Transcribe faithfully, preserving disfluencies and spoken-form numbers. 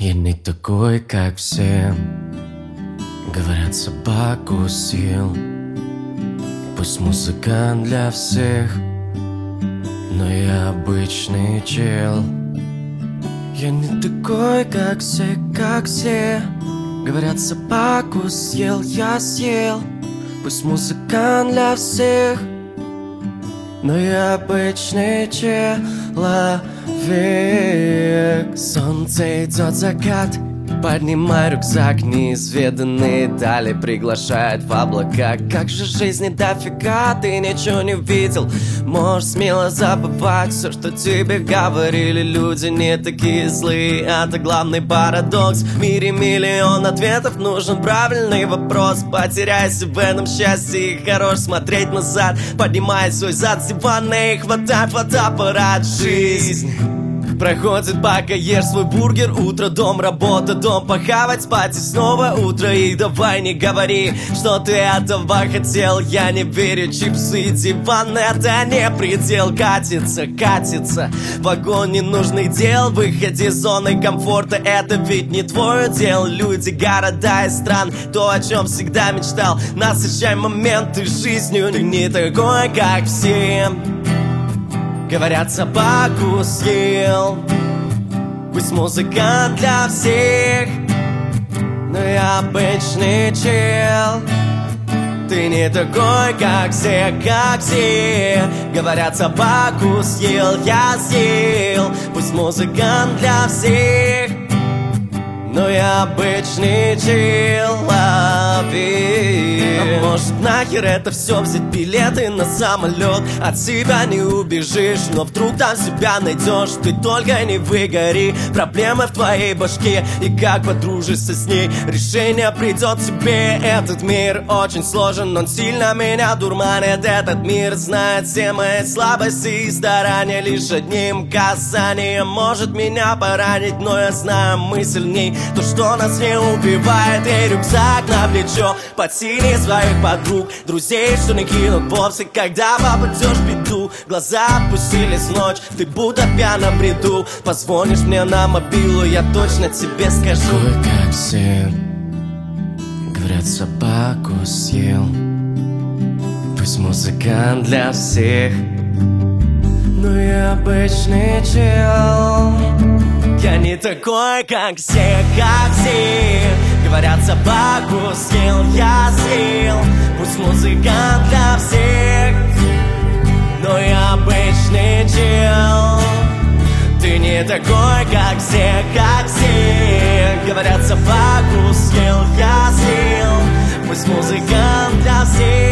Я не такой, как все. Говорят, собаку съел. Пусть музыкант для всех, но я обычный чел. Я не такой, как все, как все. Говорят, собаку съел, я съел. Пусть музыкант для всех, но я обычный человек. Солнце идет, закат. Поднимай рюкзак, неизведанные дали приглашают в облака. Как же жизни дофига, ты ничего не видел. Можешь смело забывать все, что тебе говорили. Люди не такие злые, это главный парадокс. В мире миллион ответов, нужен правильный вопрос. Потеряйся в этом счастье и хорош смотреть назад. Поднимай свой зад с дивана и хватай фотоаппарат. Жизнь проходит, пока ешь свой бургер. Утро, дом, работа, дом, похавать, спать и снова утро. И давай не говори, что ты этого хотел. Я не верю, чипсы и диван — это не предел. Катится, катится вагон ненужных дел. Выходи из зоны комфорта, это ведь не твое дело. Люди, города и стран, то, о чем всегда мечтал. Насыщай моменты жизнью, ты не такой, как все. Говорят, собаку съел. Пусть музыкант для всех, но я обычный чел. Ты не такой, как все, как все. Говорят, собаку съел, я съел. Пусть музыкант для всех, но я обычный человек. А может, нахер это все взять билеты на самолет? От себя не убежишь, но вдруг там себя найдешь. Ты только не выгори, проблемы в твоей башке. И как подружишься с ней, решение придет тебе. Этот мир очень сложен, он сильно меня дурманит. Этот мир знает все мои слабости и старания. Лишь одним касанием может меня поранить. Но я знаю, мы сильней, то, что нас не убивает. И рюкзак на плечо, подсини своих подруг, друзей, что не кинут вовсе, когда попадешь в беду. Глаза опустились в ночь, ты будто пьяно в бреду. Позвонишь мне на мобилу, я точно тебе скажу. Такой, как все. Говорят, собаку съел. Пусть музыкант для всех, но я обычный чел. Я не такой, как все, как все. Говорят, собаку съел, я съел. Пусть музыкант для всех, но я обычный чел. Ты не такой, как все, как все. Говорят, собаку съел, я съел. Пусть музыкант для всех,